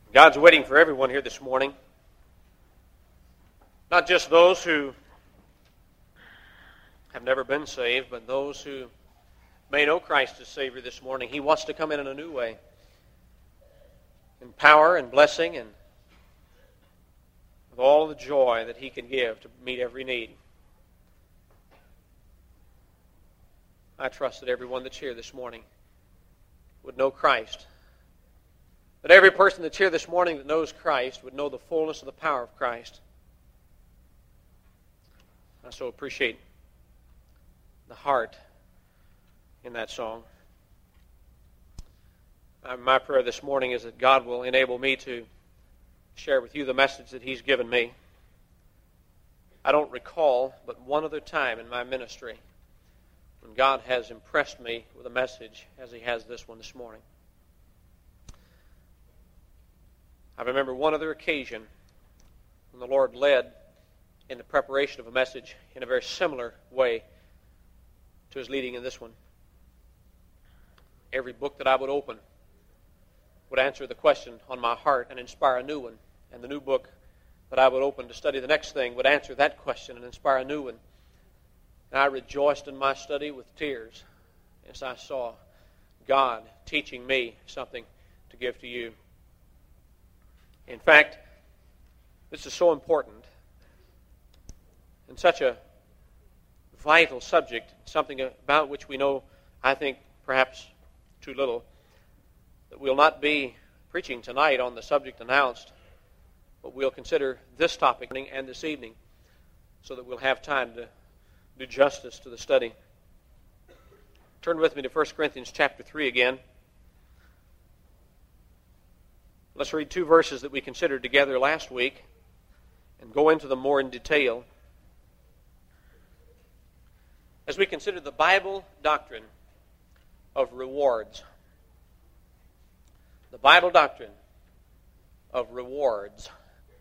God's waiting for everyone here this morning. Not just those who have never been saved, but those who may know Christ as Savior this morning. He wants to come in a new way, in power and blessing and with all the joy that He can give to meet every need. I trust that everyone that's here this morning would know Christ. That every person that's here this morning that knows Christ would know the fullness of the power of Christ. I so appreciate the heart in that song. My prayer this morning is that God will enable me to share with you the message that He's given me. I don't recall but one other time in my ministry when God has impressed me with a message as He has this one this morning. I remember one other occasion when the Lord led in the preparation of a message in a very similar way to His leading in this one. Every book that I would open would answer the question on my heart and inspire a new one. And the new book that I would open to study the next thing would answer that question and inspire a new one. And I rejoiced in my study with tears as I saw God teaching me something to give to you. In fact, this is so important and such a vital subject, something about which we know, I think, perhaps too little, that we'll not be preaching tonight on the subject announced, but we'll consider this topic and this evening so that we'll have time to do justice to the study. Turn with me to 1 Corinthians chapter 3 again. Let's read two verses that we considered together last week and go into them more in detail as we consider the Bible doctrine of rewards. The Bible doctrine of rewards.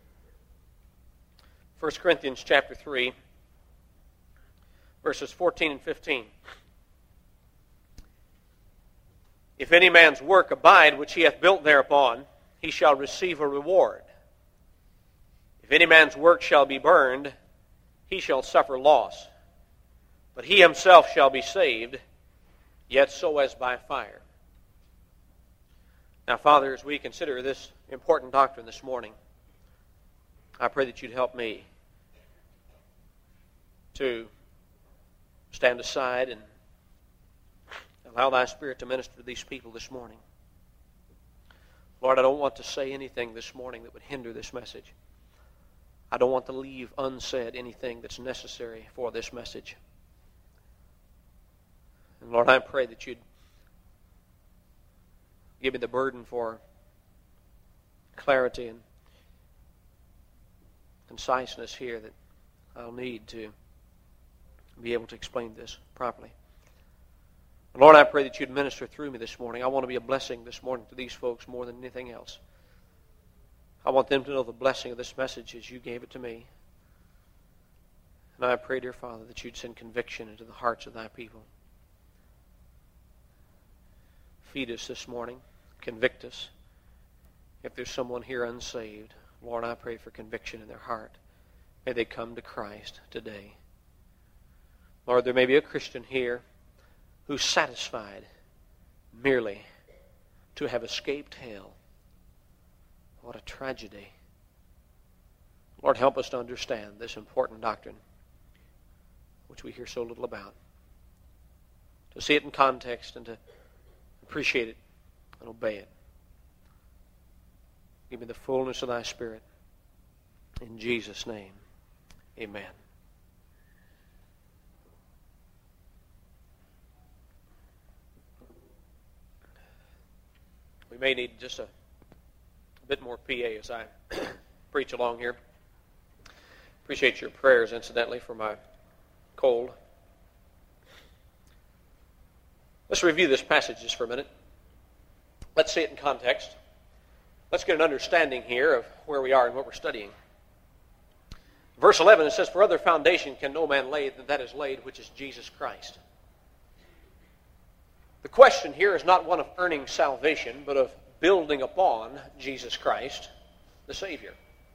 1 Corinthians chapter 3, verses 14 and 15. If any man's work abide which he hath built thereupon, he shall receive a reward. If any man's work shall be burned, he shall suffer loss. But he himself shall be saved, yet so as by fire. Now, Father, as we consider this important doctrine this morning, I pray that you'd help me to stand aside and allow thy Spirit to minister to these people this morning. Lord, I don't want to say anything this morning that would hinder this message. I don't want to leave unsaid anything that's necessary for this message. And Lord, I pray that you'd give me the burden for clarity and conciseness here that I'll need to be able to explain this properly. Lord, I pray that you'd minister through me this morning. I want to be a blessing this morning to these folks more than anything else. I want them to know the blessing of this message as you gave it to me. And I pray, dear Father, that you'd send conviction into the hearts of thy people. Feed us this morning. Convict us. If there's someone here unsaved, Lord, I pray for conviction in their heart. May they come to Christ today. Lord, there may be a Christian here who's satisfied merely to have escaped hell. What a tragedy. Lord, help us to understand this important doctrine, which we hear so little about. To see it in context and to appreciate it and obey it. Give me the fullness of thy Spirit. In Jesus' name, amen. We may need just a bit more PA as I preach along here. Appreciate your prayers, incidentally, for my cold. Let's review this passage just for a minute. Let's see it in context. Let's get an understanding here of where we are and what we're studying. Verse 11, it says, "For other foundation can no man lay than that is laid, which is Jesus Christ." The question here is not one of earning salvation, but of building upon Jesus Christ, the Savior.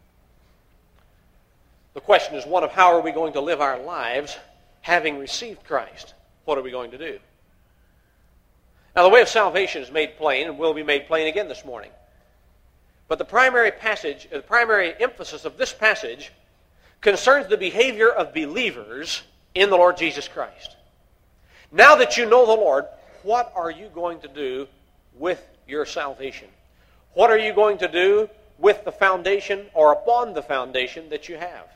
The question is one of how are we going to live our lives having received Christ? What are we going to do? Now, the way of salvation is made plain and will be made plain again this morning. But the primary emphasis of this passage concerns the behavior of believers in the Lord Jesus Christ. Now that you know the Lord, what are you going to do with your salvation? What are you going to do with the foundation or upon the foundation that you have?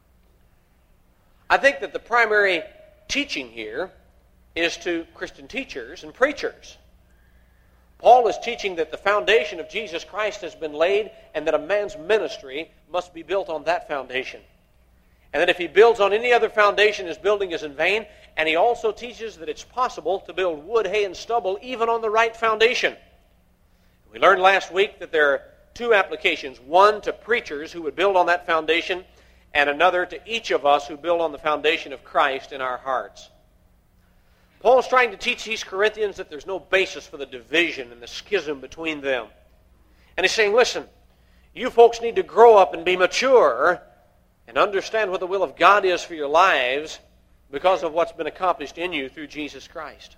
I think that the primary teaching here is to Christian teachers and preachers. Paul is teaching that the foundation of Jesus Christ has been laid and that a man's ministry must be built on that foundation. And that if he builds on any other foundation, his building is in vain. And he also teaches that it's possible to build wood, hay, and stubble even on the right foundation. We learned last week that there are two applications. One to preachers who would build on that foundation, and another to each of us who build on the foundation of Christ in our hearts. Paul's trying to teach these Corinthians that there's no basis for the division and the schism between them. And he's saying, listen, you folks need to grow up and be mature and understand what the will of God is for your lives because of what's been accomplished in you through Jesus Christ.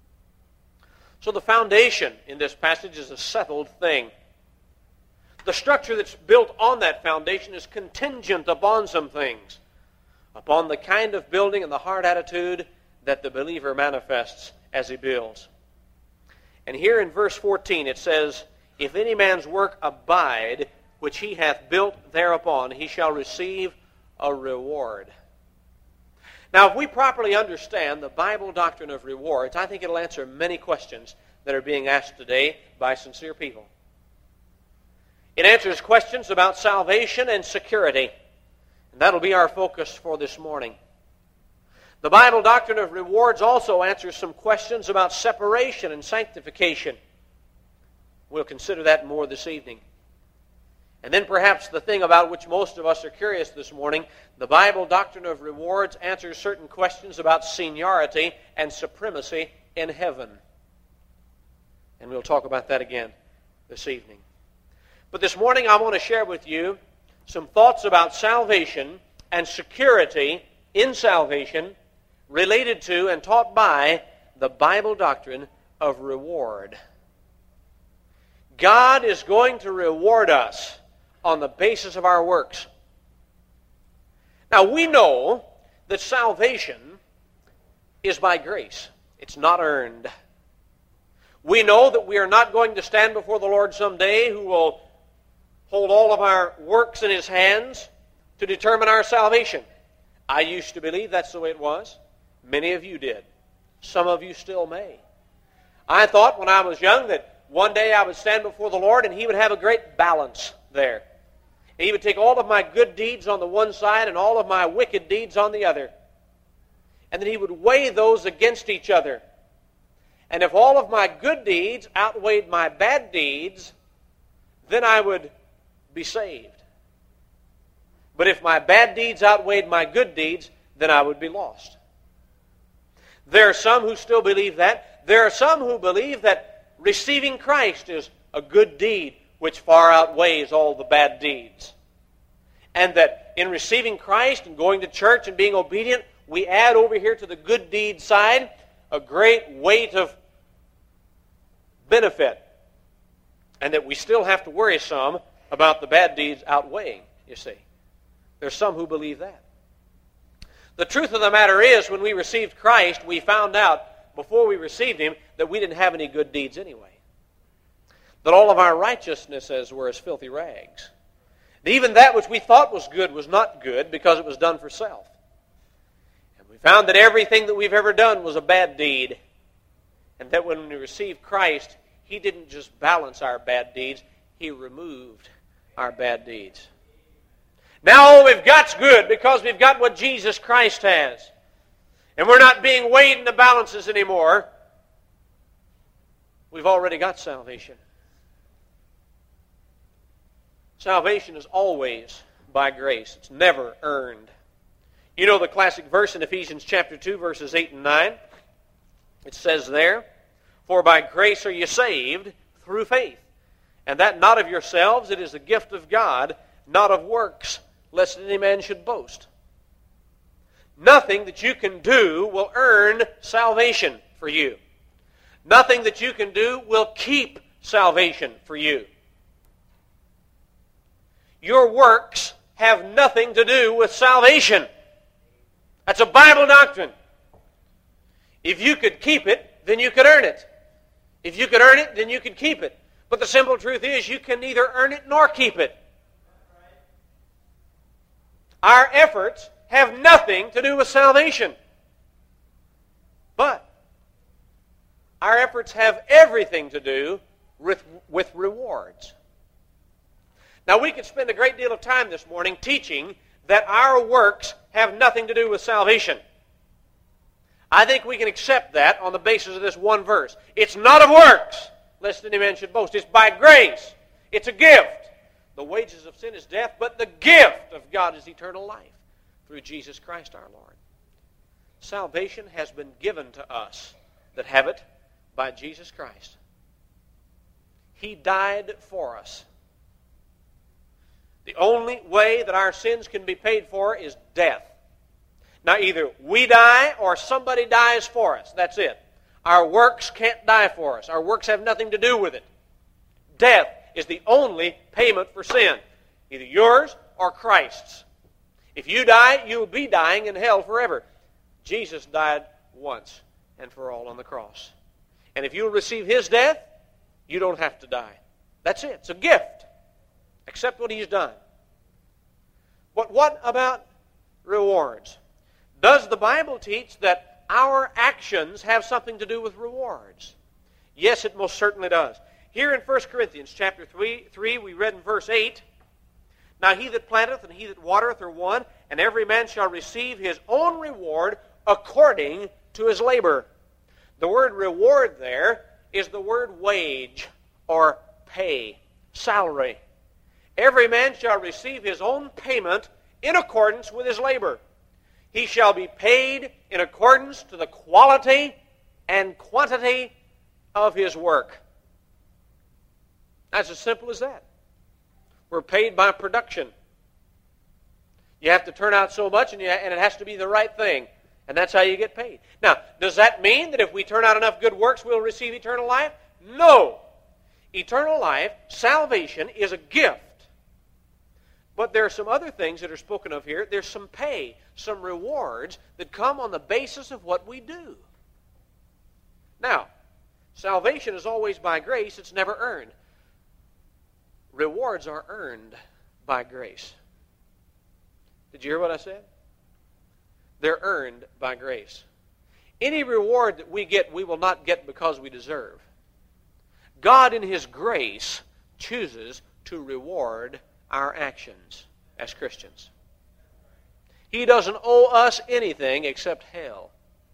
So the foundation in this passage is a settled thing. The structure that's built on that foundation is contingent upon some things, upon the kind of building and the heart attitude that the believer manifests as he builds. And here in verse 14 it says, if any man's work abide, which he hath built thereupon, he shall receive a reward. Now, if we properly understand the Bible doctrine of rewards, I think it'll answer many questions that are being asked today by sincere people. It answers questions about salvation and security, and that'll be our focus for this morning. The Bible doctrine of rewards also answers some questions about separation and sanctification. We'll consider that more this evening. And then perhaps the thing about which most of us are curious this morning, the Bible doctrine of rewards answers certain questions about seniority and supremacy in heaven. And we'll talk about that again this evening. But this morning I want to share with you some thoughts about salvation and security in salvation related to and taught by the Bible doctrine of reward. God is going to reward us on the basis of our works. Now we know that salvation is by grace. It's not earned. We know that we are not going to stand before the Lord someday who will hold all of our works in His hands to determine our salvation. I used to believe that's the way it was. Many of you did. Some of you still may. I thought when I was young that one day I would stand before the Lord and He would have a great balance there. And He would take all of my good deeds on the one side and all of my wicked deeds on the other. And then He would weigh those against each other. And if all of my good deeds outweighed my bad deeds, then I would be saved. But if my bad deeds outweighed my good deeds, then I would be lost. There are some who still believe that. There are some who believe that receiving Christ is a good deed which far outweighs all the bad deeds. And that in receiving Christ and going to church and being obedient, we add over here to the good deed side a great weight of benefit. And that we still have to worry some about the bad deeds outweighing, you see. There's some who believe that. The truth of the matter is, when we received Christ, we found out, before we received Him, that we didn't have any good deeds anyway. That all of our righteousnesses were as filthy rags. And even that which we thought was good was not good because it was done for self. And we found that everything that we've ever done was a bad deed. And that when we received Christ, He didn't just balance our bad deeds, He removed our bad deeds. Now all we've got's good because we've got what Jesus Christ has. And we're not being weighed in the balances anymore. We've already got salvation. Salvation is always by grace. It's never earned. You know the classic verse in Ephesians chapter 2, verses 8 and 9. It says there, "For by grace are you saved through faith. And that not of yourselves, it is a gift of God, not of works, lest any man should boast. Nothing that you can do will earn salvation for you. Nothing that you can do will keep salvation for you. Your works have nothing to do with salvation. That's a Bible doctrine. If you could keep it, then you could earn it. If you could earn it, then you could keep it. But the simple truth is, you can neither earn it nor keep it. Our efforts have nothing to do with salvation. But our efforts have everything to do with rewards. Now, we could spend a great deal of time this morning teaching that our works have nothing to do with salvation. I think we can accept that on the basis of this one verse. It's not of works, lest any man should boast. It's by grace. It's a gift. The wages of sin is death, but the gift of God is eternal life through Jesus Christ our Lord. Salvation has been given to us that have it by Jesus Christ. He died for us. The only way that our sins can be paid for is death. Now, either we die or somebody dies for us. That's it. Our works can't die for us. Our works have nothing to do with it. Death is the only payment for sin, either yours or Christ's. If you die, you'll be dying in hell forever. Jesus died once and for all on the cross. And if you'll receive His death, you don't have to die. That's it. It's a gift. Accept what He's done. But what about rewards? Does the Bible teach that our actions have something to do with rewards? Yes, it most certainly does. Here in 1 Corinthians chapter 3, we read in verse 8, Now he that planteth and he that watereth are one, and every man shall receive his own reward according to his labor. The word reward there is the word wage or pay, salary. Every man shall receive his own payment in accordance with his labor. He shall be paid in accordance to the quality and quantity of his work. That's as simple as that. We're paid by production. You have to turn out so much, and it has to be the right thing. And that's how you get paid. Now, does that mean that if we turn out enough good works, we'll receive eternal life? No. Eternal life, salvation, is a gift. But there are some other things that are spoken of here. There's some pay, some rewards that come on the basis of what we do. Now, salvation is always by grace. It's never earned. Rewards are earned by grace. Did you hear what I said? They're earned by grace. Any reward that we get, we will not get because we deserve. God in His grace chooses to reward our actions as Christians. He doesn't owe us anything except hell.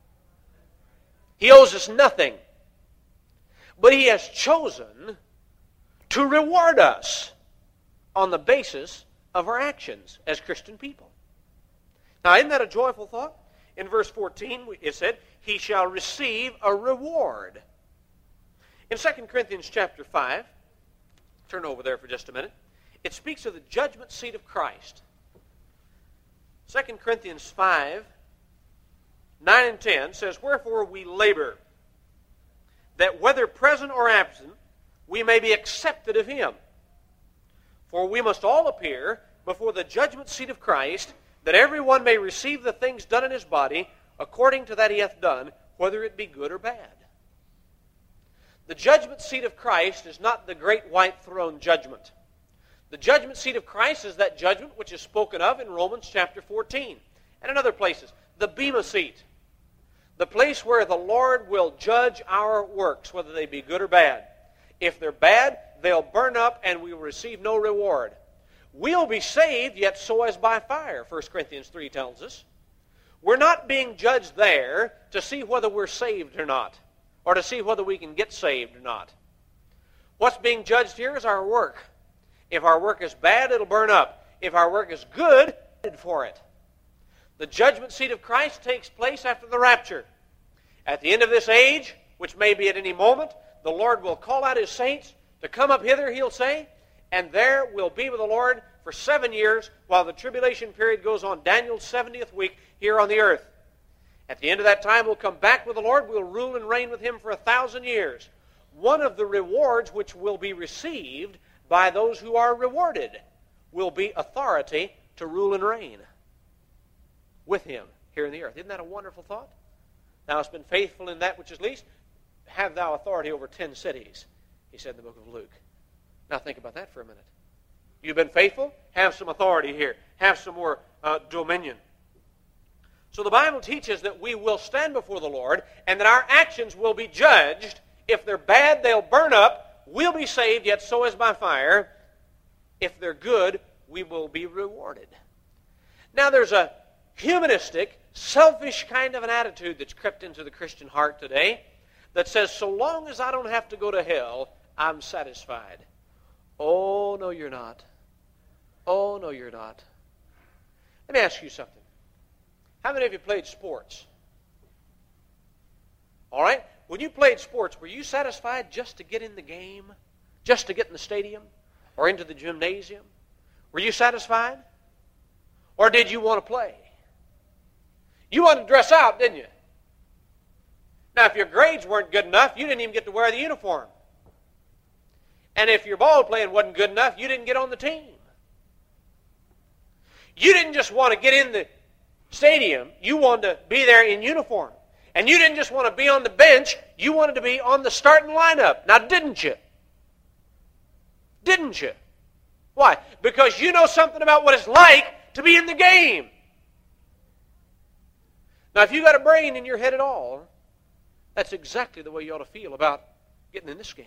He owes us nothing. But He has chosen to reward us on the basis of our actions as Christian people. Now, isn't that a joyful thought? In verse 14, it said, He shall receive a reward. In 2 Corinthians chapter 5, turn over there for just a minute, it speaks of the judgment seat of Christ. 2 Corinthians 5, 9 and 10 says, Wherefore we labor, that whether present or absent, we may be accepted of Him. For we must all appear before the judgment seat of Christ, that every one may receive the things done in his body, according to that he hath done, whether it be good or bad. The judgment seat of Christ is not the great white throne judgment. The judgment seat of Christ is that judgment which is spoken of in Romans chapter 14 and in other places. The bema seat. The place where the Lord will judge our works, whether they be good or bad. If they're bad, they'll burn up and we will receive no reward. We'll be saved, yet so as by fire, 1 Corinthians 3 tells us. We're not being judged there to see whether we're saved or not, or to see whether we can get saved or not. What's being judged here is our work. If our work is bad, it'll burn up. If our work is good, for it. The judgment seat of Christ takes place after the rapture. At the end of this age, which may be at any moment, the Lord will call out His saints to come up hither, he'll say, and there we'll be with the Lord for 7 years while the tribulation period goes on, Daniel's 70th week here on the earth. At the end of that time, we'll come back with the Lord. We'll rule and reign with him for 1,000 years. One of the rewards which will be received by those who are rewarded will be authority to rule and reign with him here in the earth. Isn't that a wonderful thought? Thou hast been faithful in that which is least. Have thou authority over 10 cities, he said in the book of Luke. Now think about that for a minute. You've been faithful? Have some authority here. Have some more dominion. So the Bible teaches that we will stand before the Lord and that our actions will be judged. If they're bad, they'll burn up. We'll be saved, yet so as by fire. If they're good, we will be rewarded. Now there's a humanistic, selfish kind of an attitude that's crept into the Christian heart today that says, so long as I don't have to go to hell, I'm satisfied. Oh, no, you're not. Oh, no, you're not. Let me ask you something. How many of you played sports? All right? When you played sports, were you satisfied just to get in the game? Just to get in the stadium? Or into the gymnasium? Were you satisfied? Or did you want to play? You wanted to dress out, didn't you? Now, if your grades weren't good enough, you didn't even get to wear the uniform. And if your ball playing wasn't good enough, you didn't get on the team. You didn't just want to get in the stadium. You wanted to be there in uniform. And you didn't just want to be on the bench. You wanted to be on the starting lineup. Now, didn't you? Didn't you? Why? Because you know something about what it's like to be in the game. Now, if you got a brain in your head at all, that's exactly the way you ought to feel about getting in this game.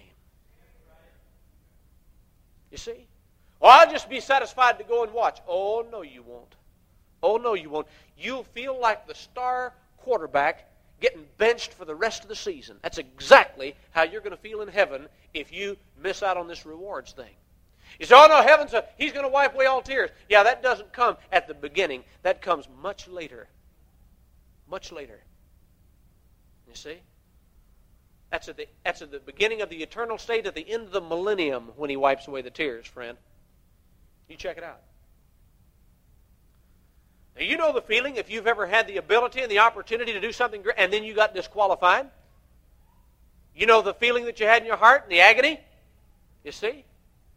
You see? Well, I'll just be satisfied to go and watch. Oh, no, you won't. Oh, no, you won't. You'll feel like the star quarterback getting benched for the rest of the season. That's exactly how you're going to feel in heaven if you miss out on this rewards thing. You say, oh, no, he's going to wipe away all tears. Yeah, that doesn't come at the beginning. That comes much later. Much later. You see? That's at the beginning of the eternal state, at the end of the millennium, when he wipes away the tears, friend. You check it out. Now, you know the feeling if you've ever had the ability and the opportunity to do something great, and then you got disqualified. You know the feeling that you had in your heart and the agony? You see?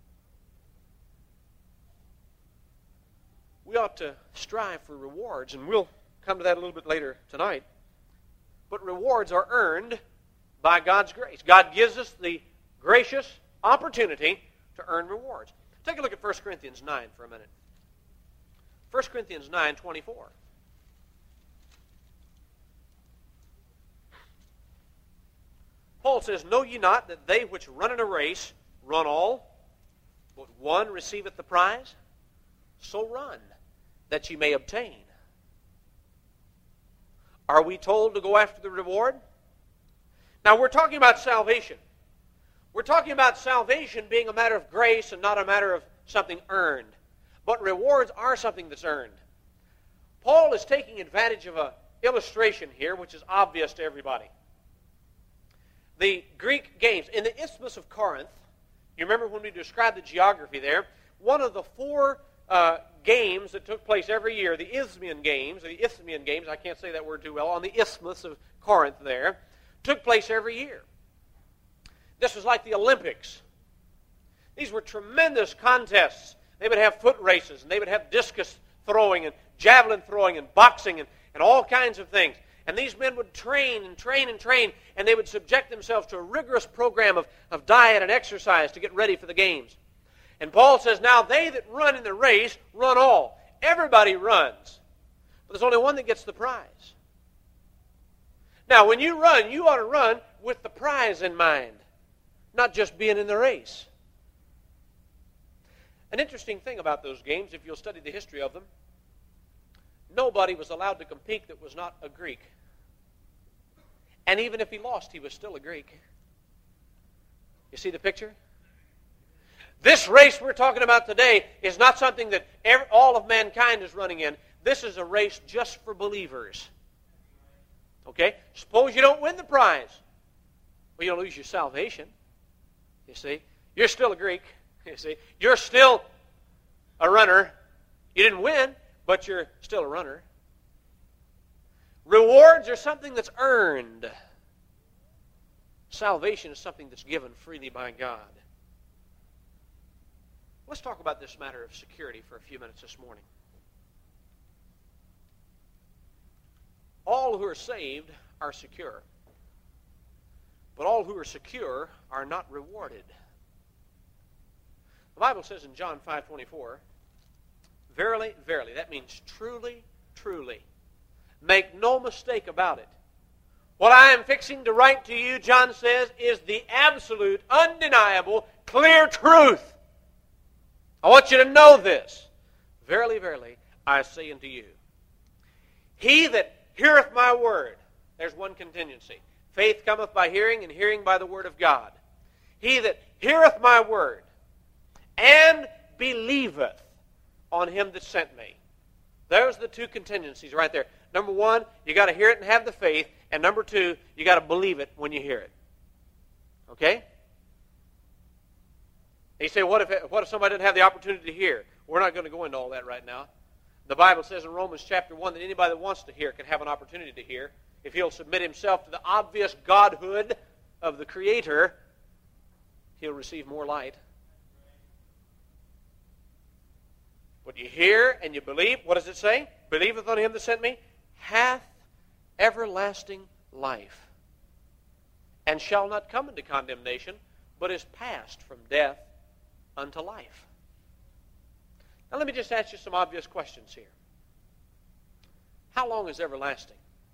We ought to strive for rewards, and we'll come to that a little bit later tonight. But rewards are earned by God's grace. God gives us the gracious opportunity to earn rewards. Take a look at 1 Corinthians 9 for a minute. 1 Corinthians 9:24. Paul says, know ye not that they which run in a race run all, but one receiveth the prize? So run, that ye may obtain. Are we told to go after the reward? Now, we're talking about salvation. We're talking about salvation being a matter of grace and not a matter of something earned. But rewards are something that's earned. Paul is taking advantage of an illustration here, which is obvious to everybody. The Greek games. In the Isthmus of Corinth, you remember when we described the geography there, one of the four games that took place every year, the Isthmian Games, I can't say that word too well, on the Isthmus of Corinth there, took place every year. This was like the Olympics. These were tremendous contests. They would have foot races, and they would have discus throwing, and javelin throwing, and boxing, and all kinds of things. And these men would train and train and train, and they would subject themselves to a rigorous program of diet and exercise to get ready for the games. And Paul says, now they that run in the race run all. Everybody runs. But there's only one that gets the prize. Now, when you run, you ought to run with the prize in mind, not just being in the race. An interesting thing about those games, if you'll study the history of them, nobody was allowed to compete that was not a Greek. And even if he lost, he was still a Greek. You see the picture? This race we're talking about today is not something that all of mankind is running in. This is a race just for believers. Okay? Suppose you don't win the prize. Well, you'll lose your salvation. You see? You're still a Greek, you see. You're still a runner. You didn't win, but you're still a runner. Rewards are something that's earned. Salvation is something that's given freely by God. Let's talk about this matter of security for a few minutes this morning. All who are saved are secure, but all who are secure are not rewarded. The Bible says in John 5:24, verily, verily, that means truly, truly. Make no mistake about it. What I am fixing to write to you, John says, is the absolute, undeniable, clear truth. I want you to know this. Verily, verily, I say unto you, he that heareth my word, there's one contingency. Faith cometh by hearing, and hearing by the word of God. He that heareth my word, and believeth on him that sent me. There's the two contingencies right there. Number one, you got to hear it and have the faith. And number two, you got to believe it when you hear it. Okay? You say, what if somebody didn't have the opportunity to hear? We're not going to go into all that right now. The Bible says in Romans chapter 1 that anybody that wants to hear can have an opportunity to hear. If he'll submit himself to the obvious godhood of the Creator, he'll receive more light. What you hear and you believe, what does it say? Believeth on him that sent me, hath everlasting life, and shall not come into condemnation, but is passed from death unto life. Now let me just ask you some obvious questions here. How long is everlasting?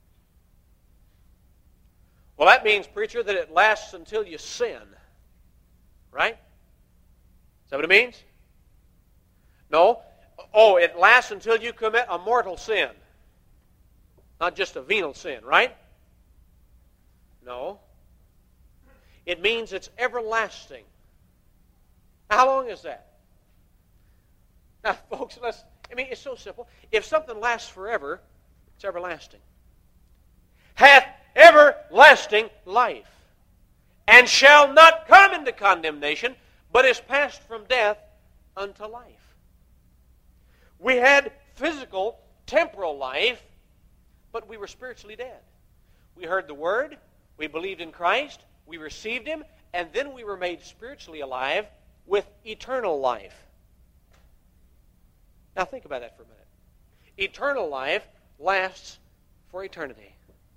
Well, that means, preacher, that it lasts until you sin. Right? Is that what it means? No. Oh, it lasts until you commit a mortal sin. Not just a venal sin, right? No. It means it's everlasting. How long is that? Now, folks, it's so simple. If something lasts forever, it's everlasting. Hath everlasting life, and shall not come into condemnation, but is passed from death unto life. We had physical, temporal life, but we were spiritually dead. We heard the Word, we believed in Christ, we received Him, and then we were made spiritually alive with eternal life. Now think about that for a minute. Eternal life lasts for eternity.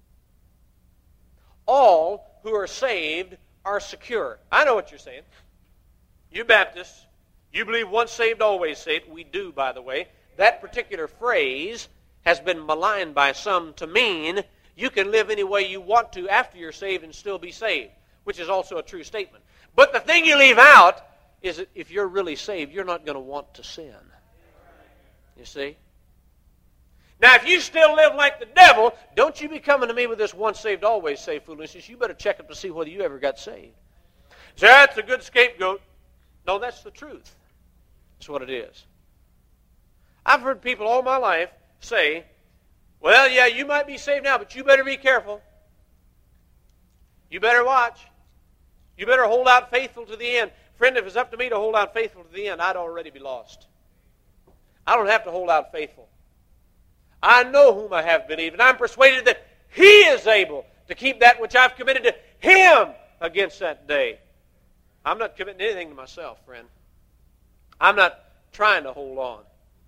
All who are saved are secure. I know what you're saying. You Baptists, you believe once saved, always saved. We do, by the way. That particular phrase has been maligned by some to mean you can live any way you want to after you're saved and still be saved, which is also a true statement. But the thing you leave out is that if you're really saved, you're not going to want to sin. You see? Now, if you still live like the devil, don't you be coming to me with this once saved, always saved foolishness. You better check up to see whether you ever got saved. So that's a good scapegoat. No, that's the truth. That's what it is. I've heard people all my life say, well, yeah, you might be saved now, but you better be careful. You better watch. You better hold out faithful to the end. Friend, if it's up to me to hold out faithful to the end, I'd already be lost. I don't have to hold out faithful. I know whom I have believed, and I'm persuaded that He is able to keep that which I've committed to Him against that day. I'm not committing anything to myself, friend. I'm not trying to hold on.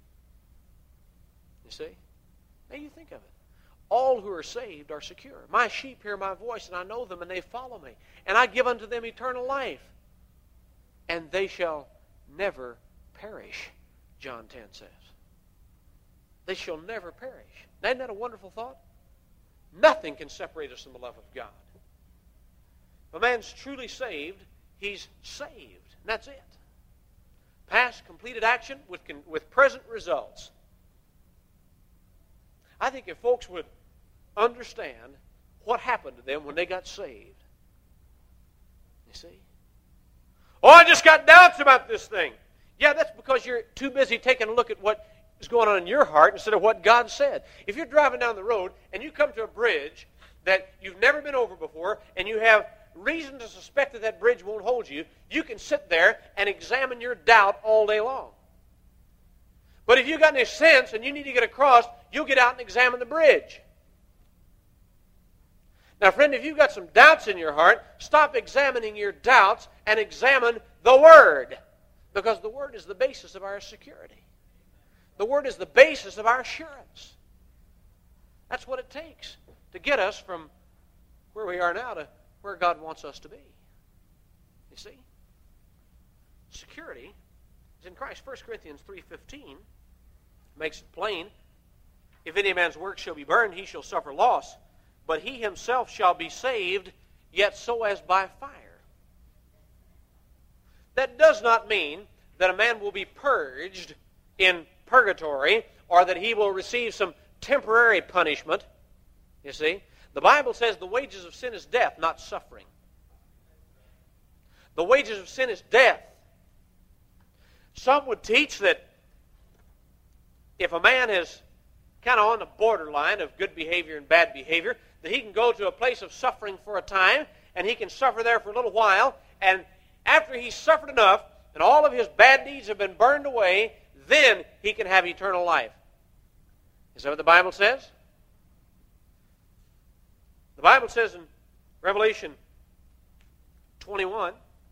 You see? Now you think of it. All who are saved are secure. My sheep hear my voice, and I know them, and they follow me. And I give unto them eternal life. And they shall never perish, John 10 says. They shall never perish. Now, isn't that a wonderful thought? Nothing can separate us from the love of God. If a man's truly saved, he's saved. And that's it. Past completed action with present results. I think if folks would understand what happened to them when they got saved. You see? Oh, I just got doubts about this thing. Yeah, that's because you're too busy taking a look at what is going on in your heart instead of what God said. If you're driving down the road and you come to a bridge that you've never been over before and you have reason to suspect that that bridge won't hold you, you can sit there and examine your doubt all day long. But if you've got any sense and you need to get across, you'll get out and examine the bridge. Now, friend, if you've got some doubts in your heart, stop examining your doubts and examine the Word. Because the Word is the basis of our security. The Word is the basis of our assurance. That's what it takes to get us from where we are now to where God wants us to be. You see? Security is in Christ. 1 Corinthians 3:15 makes it plain. If any man's work shall be burned, he shall suffer loss. But he himself shall be saved, yet so as by fire. That does not mean that a man will be purged in purgatory or that he will receive some temporary punishment. You see? The Bible says the wages of sin is death, not suffering. The wages of sin is death. Some would teach that if a man is kind of on the borderline of good behavior and bad behavior, that he can go to a place of suffering for a time, and he can suffer there for a little while, and after he's suffered enough, and all of his bad deeds have been burned away, then he can have eternal life. Is that what the Bible says? The Bible says in Revelation 21,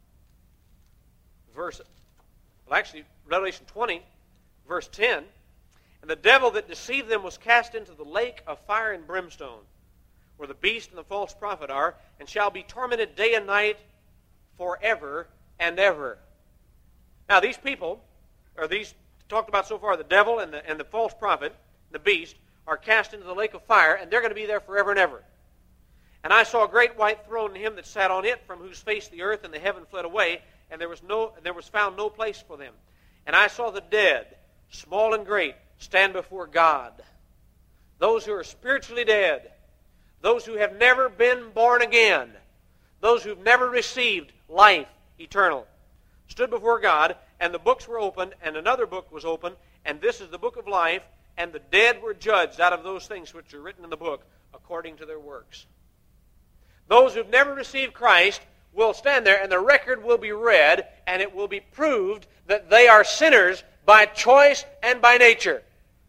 Revelation 20, verse 10, and the devil that deceived them was cast into the lake of fire and brimstone, where the beast and the false prophet are, and shall be tormented day and night forever and ever. Now these people, or these talked about so far, the devil and the false prophet, the beast, are cast into the lake of fire, and they're going to be there forever and ever. And I saw a great white throne and him that sat on it, from whose face the earth and the heaven fled away, and there was found no place for them. And I saw the dead, small and great, stand before God. Those who are spiritually dead, those who have never been born again, those who've never received life eternal, stood before God, and the books were opened, and another book was opened, and this is the book of life, and the dead were judged out of those things which are written in the book according to their works. Those who've never received Christ will stand there, and the record will be read, and it will be proved that they are sinners by choice and by nature.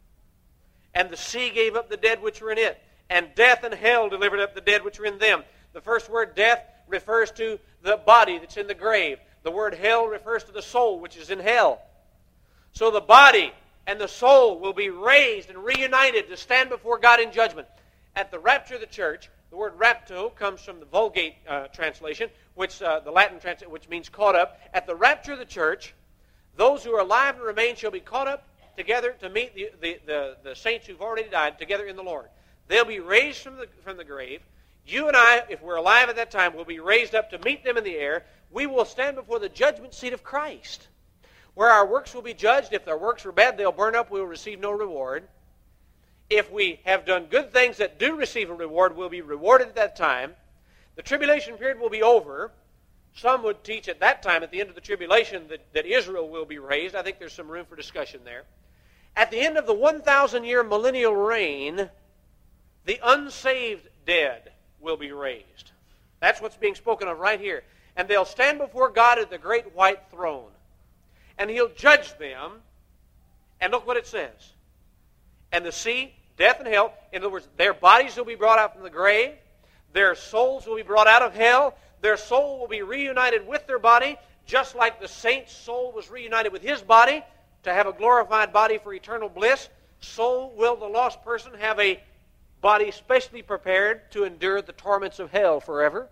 And the sea gave up the dead which were in it, and death and hell delivered up the dead which were in them. The first word, death, refers to the body that's in the grave. The word hell refers to the soul which is in hell. So the body and the soul will be raised and reunited to stand before God in judgment. At the rapture of the church, the word rapto comes from the Vulgate translation, which the Latin translation, which means caught up. At the rapture of the church, those who are alive and remain shall be caught up together to meet the saints who've already died together in the Lord. They'll be raised from the grave. You and I, if we're alive at that time, will be raised up to meet them in the air. We will stand before the judgment seat of Christ, where our works will be judged. If our works were bad, they'll burn up. We will receive no reward. If we have done good things that do receive a reward, we'll be rewarded at that time. The tribulation period will be over. Some would teach at that time, at the end of the tribulation, that Israel will be raised. I think there's some room for discussion there. At the end of the 1,000-year millennial reign, the unsaved dead will be raised. That's what's being spoken of right here. And they'll stand before God at the great white throne. And He'll judge them. And look what it says. And the sea, death and hell, in other words, their bodies will be brought out from the grave. Their souls will be brought out of hell. Their soul will be reunited with their body, just like the saint's soul was reunited with his body to have a glorified body for eternal bliss. So will the lost person have a body specially prepared to endure the torments of hell forever.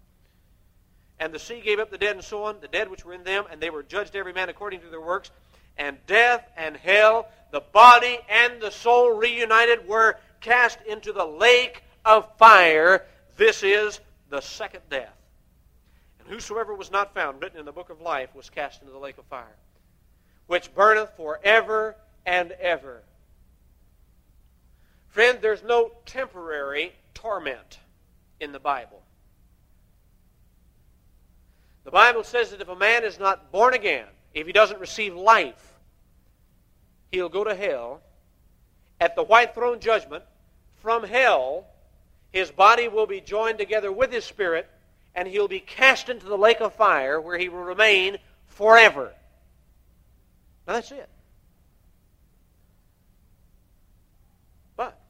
And the sea gave up the dead and so on, the dead which were in them, and they were judged every man according to their works. And death and hell, the body and the soul reunited, were cast into the lake of fire. This is the second death. And whosoever was not found written in the book of life was cast into the lake of fire, which burneth forever and ever. Friend, there's no temporary torment in the Bible. The Bible says that if a man is not born again, if he doesn't receive life, he'll go to hell. At the white throne judgment, from hell, his body will be joined together with his spirit, and he'll be cast into the lake of fire where he will remain forever. Now that's it. But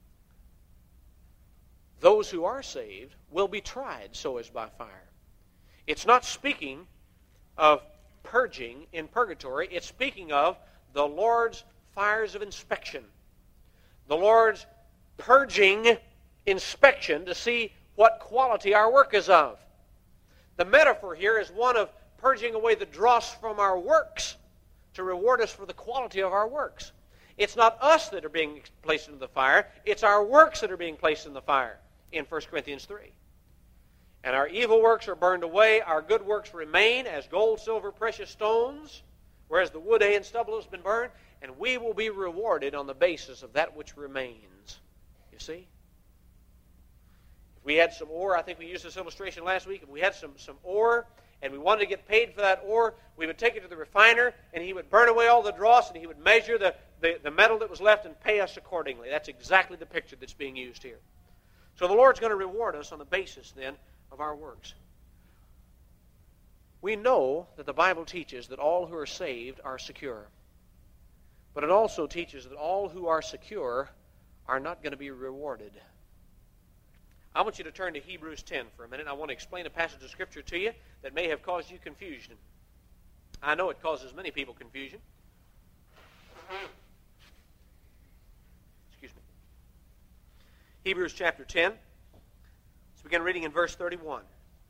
those who are saved will be tried so as by fire. It's not speaking of purging in purgatory. It's speaking of the Lord's fires of inspection. The Lord's purging inspection to see what quality our work is of. The metaphor here is one of purging away the dross from our works to reward us for the quality of our works. It's not us that are being placed into the fire. It's our works that are being placed in the fire in 1 Corinthians 3. And our evil works are burned away. Our good works remain as gold, silver, precious stones, whereas the wood, hay, and stubble has been burned. And we will be rewarded on the basis of that which remains. You see? If we had some ore, I think we used this illustration last week, if we had some ore and we wanted to get paid for that ore, we would take it to the refiner and he would burn away all the dross and he would measure the metal that was left and pay us accordingly. That's exactly the picture that's being used here. So the Lord's going to reward us on the basis then of our works. We know that the Bible teaches that all who are saved are secure. But it also teaches that all who are secure are not going to be rewarded. I want you to turn to Hebrews 10 for a minute. I want to explain a passage of Scripture to you that may have caused you confusion. I know it causes many people confusion. Excuse me. Hebrews chapter 10. Let's begin reading in verse 31.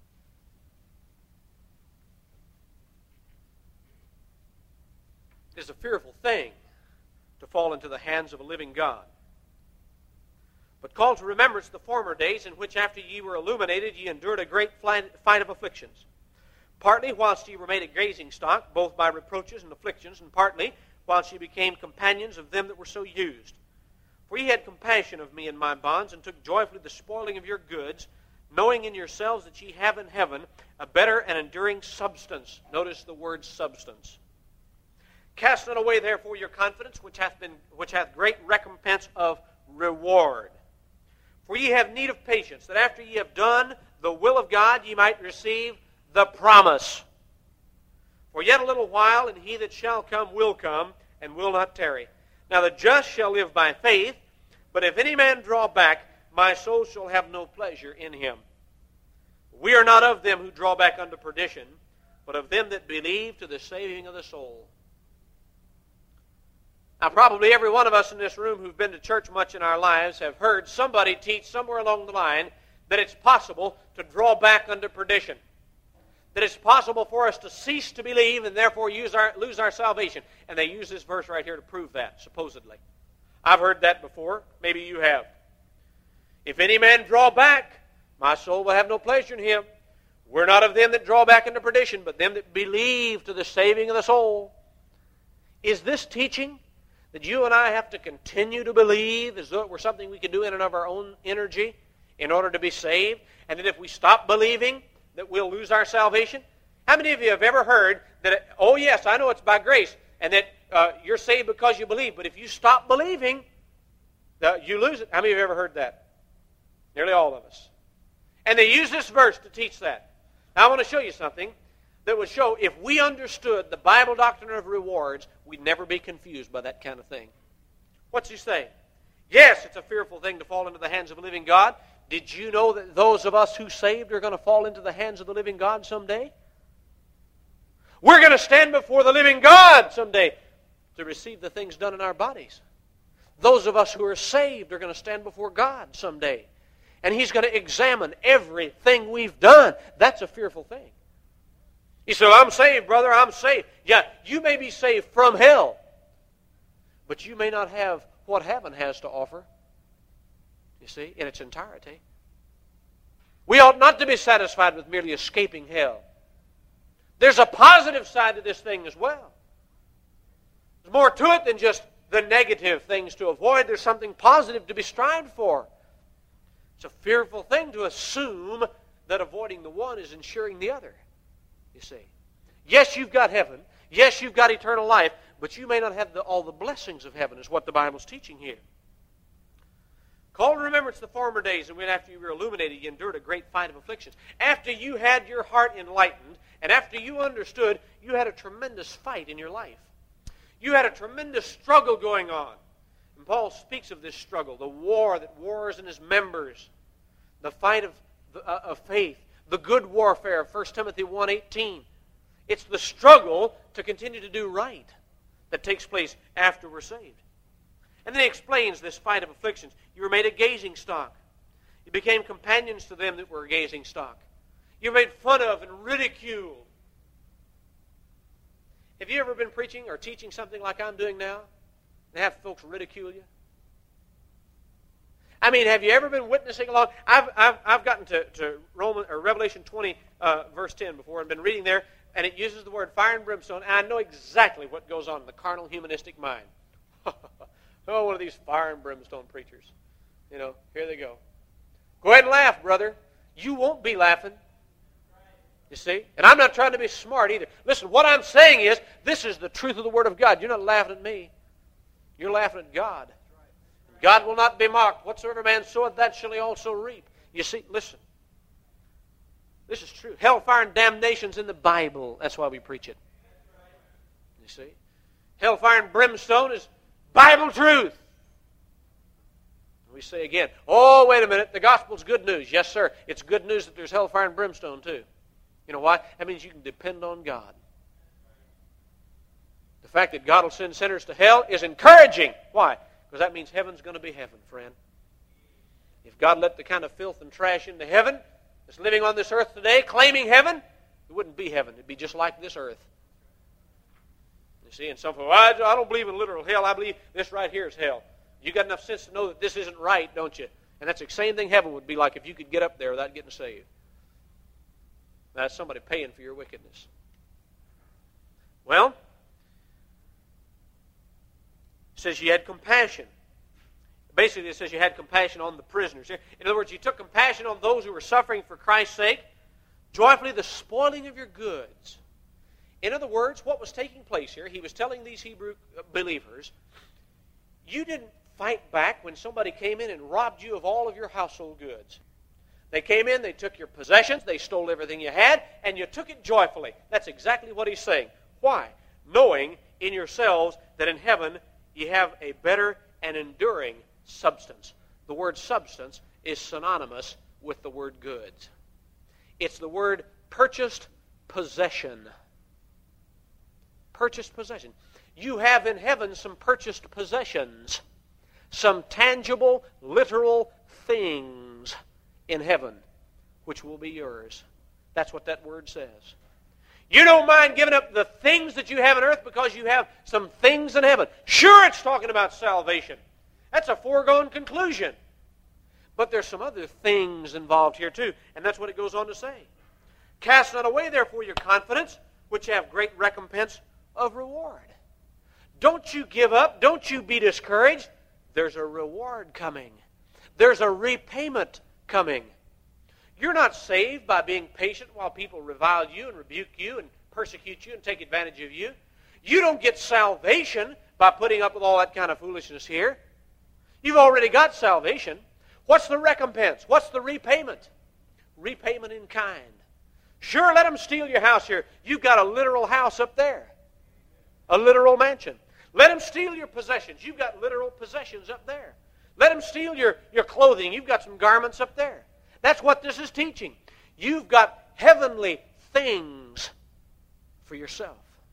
It is a fearful thing to fall into the hands of a living God. But call to remembrance the former days in which after ye were illuminated ye endured a great fight of afflictions. Partly whilst ye were made a grazing stock, both by reproaches and afflictions, and partly whilst ye became companions of them that were so used. For ye had compassion of me in my bonds, and took joyfully the spoiling of your goods, knowing in yourselves that ye have in heaven a better and enduring substance. Notice the word substance. Cast not away therefore your confidence, which hath great recompense of reward. For ye have need of patience, that after ye have done the will of God, ye might receive the promise. For yet a little while, and he that shall come, and will not tarry. Now the just shall live by faith, but if any man draw back, my soul shall have no pleasure in him. We are not of them who draw back unto perdition, but of them that believe to the saving of the soul. Now, probably every one of us in this room who've been to church much in our lives have heard somebody teach somewhere along the line that it's possible to draw back unto perdition. That it's possible for us to cease to believe and therefore lose our salvation. And they use this verse right here to prove that, supposedly. I've heard that before. Maybe you have. If any man draw back, my soul will have no pleasure in him. We're not of them that draw back into perdition, but them that believe to the saving of the soul. Is this teaching that you and I have to continue to believe as though it were something we could do in and of our own energy in order to be saved? And that if we stop believing, that we'll lose our salvation? How many of you have ever heard that, oh yes, I know it's by grace, and that you're saved because you believe, but if you stop believing, you lose it? How many of you have ever heard that? Nearly all of us. And they use this verse to teach that. Now I want to show you something that would show if we understood the Bible doctrine of rewards, we'd never be confused by that kind of thing. What's he saying? Yes, it's a fearful thing to fall into the hands of a living God. Did you know that those of us who saved are going to fall into the hands of the living God someday? We're going to stand before the living God someday to receive the things done in our bodies. Those of us who are saved are going to stand before God someday. And He's going to examine everything we've done. That's a fearful thing. You say, I'm saved, brother, I'm saved. Yeah, you may be saved from hell, but you may not have what heaven has to offer, you see, in its entirety. We ought not to be satisfied with merely escaping hell. There's a positive side to this thing as well. There's more to it than just the negative things to avoid. There's something positive to be strived for. It's a fearful thing to assume that avoiding the one is ensuring the other. You see. Yes, you've got heaven. Yes, you've got eternal life, but you may not have all the blessings of heaven, is what the Bible's teaching here. Call to remembrance the former days, and when after you were illuminated, you endured a great fight of afflictions. After you had your heart enlightened, and after you understood, you had a tremendous fight in your life. You had a tremendous struggle going on. And Paul speaks of this struggle, the war that wars in his members, the fight of faith, the good warfare of 1 Timothy 1:18. It's the struggle to continue to do right that takes place after we're saved. And then he explains this fight of afflictions. You were made a gazing stock. You became companions to them that were a gazing stock. You were made fun of and ridiculed. Have you ever been preaching or teaching something like I'm doing now and have folks ridicule you? I mean, have you ever been witnessing along? I've gotten to Revelation 20, verse 10 before, and been reading there, and it uses the word fire and brimstone, and I know exactly what goes on in the carnal humanistic mind. Oh, one of these fire and brimstone preachers. You know, here they go. Go ahead and laugh, brother. You won't be laughing. You see? And I'm not trying to be smart either. Listen, what I'm saying is, this is the truth of the Word of God. You're not laughing at me. You're laughing at God. God will not be mocked. Whatsoever man soweth, that shall he also reap. You see, listen. This is true. Hellfire and damnation's in the Bible. That's why we preach it. You see? Hellfire and brimstone is Bible truth. We say again, oh, wait a minute, the gospel's good news. Yes, sir. It's good news that there's hellfire and brimstone, too. You know why? That means you can depend on God. The fact that God will send sinners to hell is encouraging. Why? Because that means heaven's going to be heaven, friend. If God let the kind of filth and trash into heaven that's living on this earth today, claiming heaven, it wouldn't be heaven. It'd be just like this earth. You see, and some people, I don't believe in literal hell. I believe this right here is hell. You got enough sense to know that this isn't right, don't you? And that's the same thing heaven would be like if you could get up there without getting saved. That's somebody paying for your wickedness. Well, it says you had compassion. Basically, it says you had compassion on the prisoners. In other words, you took compassion on those who were suffering for Christ's sake, joyfully the spoiling of your goods. In other words, what was taking place here, he was telling these Hebrew believers, you didn't fight back when somebody came in and robbed you of all of your household goods. They came in, they took your possessions, they stole everything you had, and you took it joyfully. That's exactly what he's saying. Why? Knowing in yourselves that in heaven you have a better and enduring substance. The word substance is synonymous with the word goods. It's the word purchased possession. Purchased possession. You have in heaven some purchased possessions. Some tangible, literal things in heaven which will be yours. That's what that word says. You don't mind giving up the things that you have on earth because you have some things in heaven. Sure, it's talking about salvation. That's a foregone conclusion. But there's some other things involved here too, and that's what it goes on to say. Cast not away, therefore, your confidence, which have great recompense of reward. Don't you give up. Don't you be discouraged. There's a reward coming. There's a repayment coming. You're not saved by being patient while people revile you and rebuke you and persecute you and take advantage of you. You don't get salvation by putting up with all that kind of foolishness here. You've already got salvation. What's the recompense? What's the repayment? Repayment in kind. Sure, let them steal your house here. You've got a literal house up there. A literal mansion. Let them steal your possessions. You've got literal possessions up there. Let them steal your clothing. You've got some garments up there. That's what this is teaching. You've got heavenly things for yourself.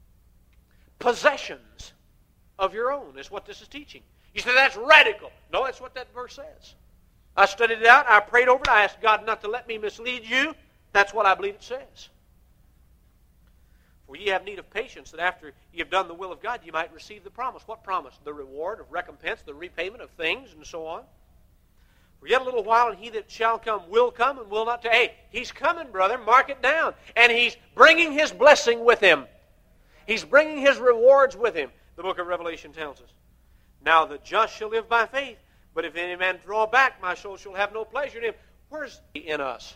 Possessions of your own is what this is teaching. You say, that's radical. No, that's what that verse says. I studied it out. I prayed over it. I asked God not to let me mislead you. That's what I believe it says. For ye have need of patience, that after ye have done the will of God, ye might receive the promise. What promise? The reward of recompense, the repayment of things, and so on. For yet a little while, and he that shall come will come, and will not tarry. Hey, he's coming, brother. Mark it down. And he's bringing his blessing with him. He's bringing his rewards with him. The book of Revelation tells us. Now the just shall live by faith, but if any man draw back, my soul shall have no pleasure in him. Where's he in us?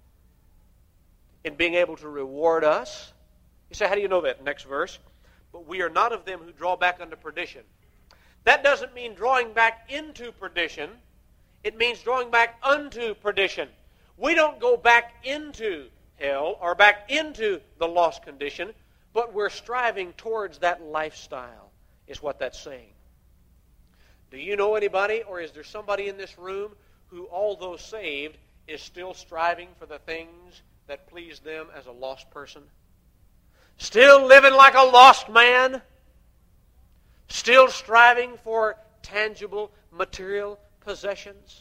In being able to reward us? You say, how do you know that? Next verse. But we are not of them who draw back unto perdition. That doesn't mean drawing back into perdition. It means drawing back unto perdition. We don't go back into hell or back into the lost condition, but we're striving towards that lifestyle, is what that's saying. Do you know anybody, or is there somebody in this room who, although saved, is still striving for the things that please them as a lost person? Still living like a lost man? Still striving for tangible, material possessions?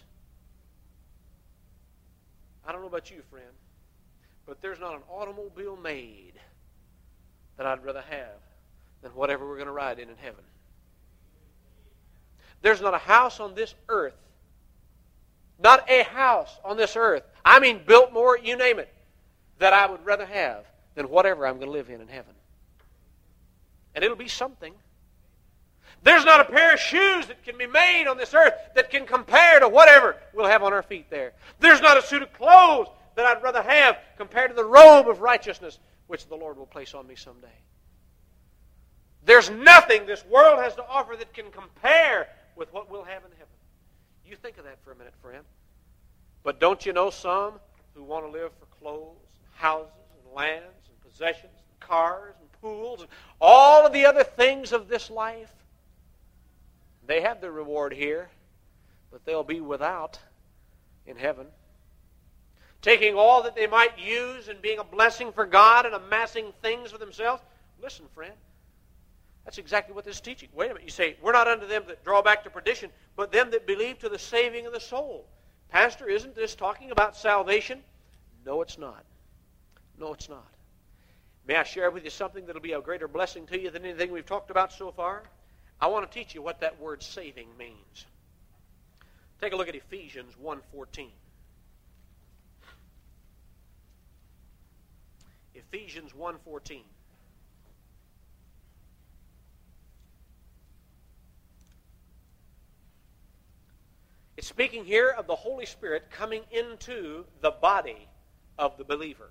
I don't know about you, friend, but there's not an automobile made that I'd rather have than whatever we're going to ride in heaven. There's not a house on this earth, not a house on this earth, I mean Biltmore, you name it, that I would rather have than whatever I'm going to live in heaven. And it'll be something. There's not a pair of shoes that can be made on this earth that can compare to whatever we'll have on our feet there. There's not a suit of clothes that I'd rather have compared to the robe of righteousness which the Lord will place on me someday. There's nothing this world has to offer that can compare with what we'll have in heaven. You think of that for a minute, friend. But don't you know some who want to live for clothes, houses, and lands, and possessions, and cars, and pools, and all of the other things of this life? They have their reward here, but they'll be without in heaven. Taking all that they might use and being a blessing for God and amassing things for themselves. Listen, friend, that's exactly what this is teaching. Wait a minute, you say, we're not unto them that draw back to perdition, but them that believe to the saving of the soul. Pastor, isn't this talking about salvation? No, it's not. No, it's not. May I share with you something that will be a greater blessing to you than anything we've talked about so far? I want to teach you what that word saving means. Take a look at Ephesians 1:14. Ephesians 1:14. It's speaking here of the Holy Spirit coming into the body of the believer.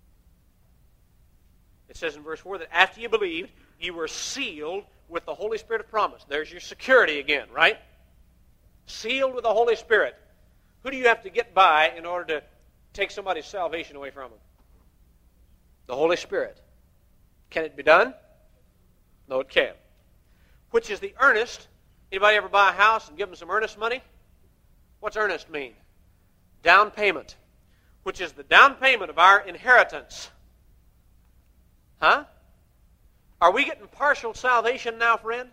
It says in verse 4 that after you believed, you were sealed with the Holy Spirit of promise. There's your security again, right? Sealed with the Holy Spirit. Who do you have to get by in order to take somebody's salvation away from them? The Holy Spirit. Can it be done? No, it can't. Which is the earnest. Anybody ever buy a house and give them some earnest money? What's earnest mean? Down payment. Which is the down payment of our inheritance. Huh? Are we getting partial salvation now, friend?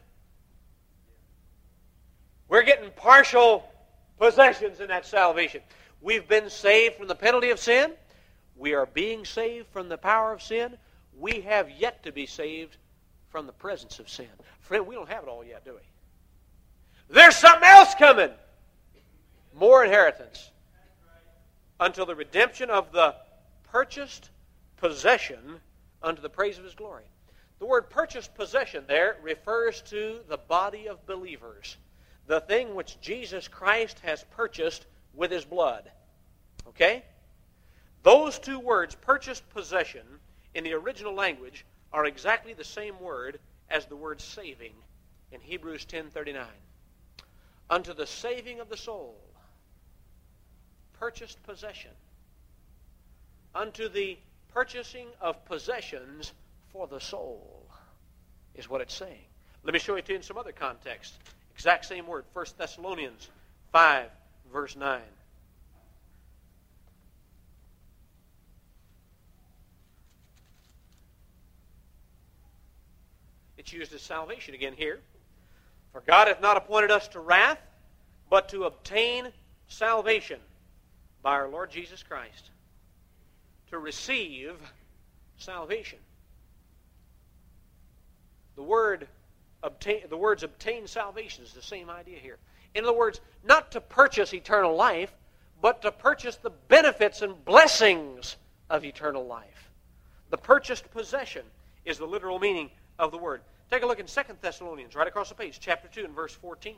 We're getting partial possessions in that salvation. We've been saved from the penalty of sin. We are being saved from the power of sin. We have yet to be saved from the presence of sin. Friend, we don't have it all yet, do we? There's something else coming. More inheritance. Until the redemption of the purchased possession unto the praise of His glory. The word purchased possession there refers to the body of believers. The thing which Jesus Christ has purchased with His blood. Okay? Those two words, purchased possession, in the original language are exactly the same word as the word saving in Hebrews 10:39. Unto the saving of the soul. Purchased possession. Unto the purchasing of possessions for the soul is what it's saying. Let me show it to you in some other context. Exact same word, 1 Thessalonians 5, verse 9. It's used as salvation again here. For God hath not appointed us to wrath, but to obtain salvation by our Lord Jesus Christ. To receive salvation. The words obtain salvation is the same idea here. In other words, not to purchase eternal life, but to purchase the benefits and blessings of eternal life. The purchased possession is the literal meaning of the word. Take a look in 2 Thessalonians, right across the page, chapter 2 and verse 14.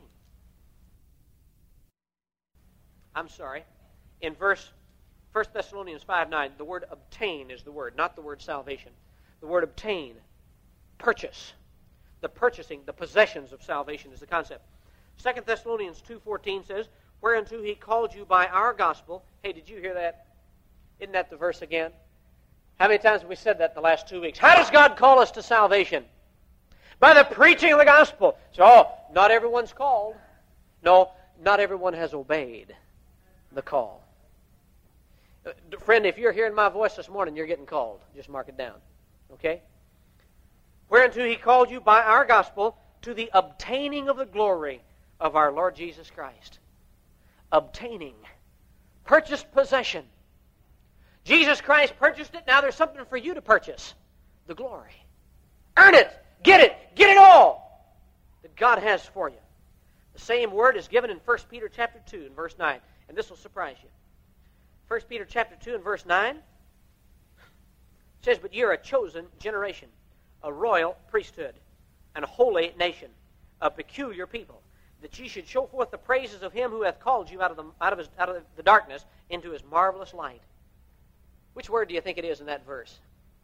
In 1 Thessalonians 5:9, the word obtain is the word, not the word salvation. The word obtain, purchase. The purchasing, the possessions of salvation is the concept. 2 Thessalonians 2:14 says, whereunto he called you by our gospel. Hey, did you hear that? Isn't that the verse again? How many times have we said that the last 2 weeks? How does God call us to salvation? By the preaching of the gospel. So, not everyone's called. No, not everyone has obeyed the call. Friend, if you're hearing my voice this morning, you're getting called. Just mark it down. Okay? Whereunto he called you by our gospel to the obtaining of the glory of our Lord Jesus Christ. Obtaining. Purchased possession. Jesus Christ purchased it. Now there's something for you to purchase. The glory. Earn it. Get it. Get it all that God has for you. The same word is given in 1 Peter chapter 2 and verse 9. And this will surprise you. 1 Peter chapter 2 and verse 9 says, But you're a chosen generation, a royal priesthood, and a holy nation, a peculiar people, that ye should show forth the praises of him who hath called you out of the darkness into his marvelous light. Which word do you think it is in that verse?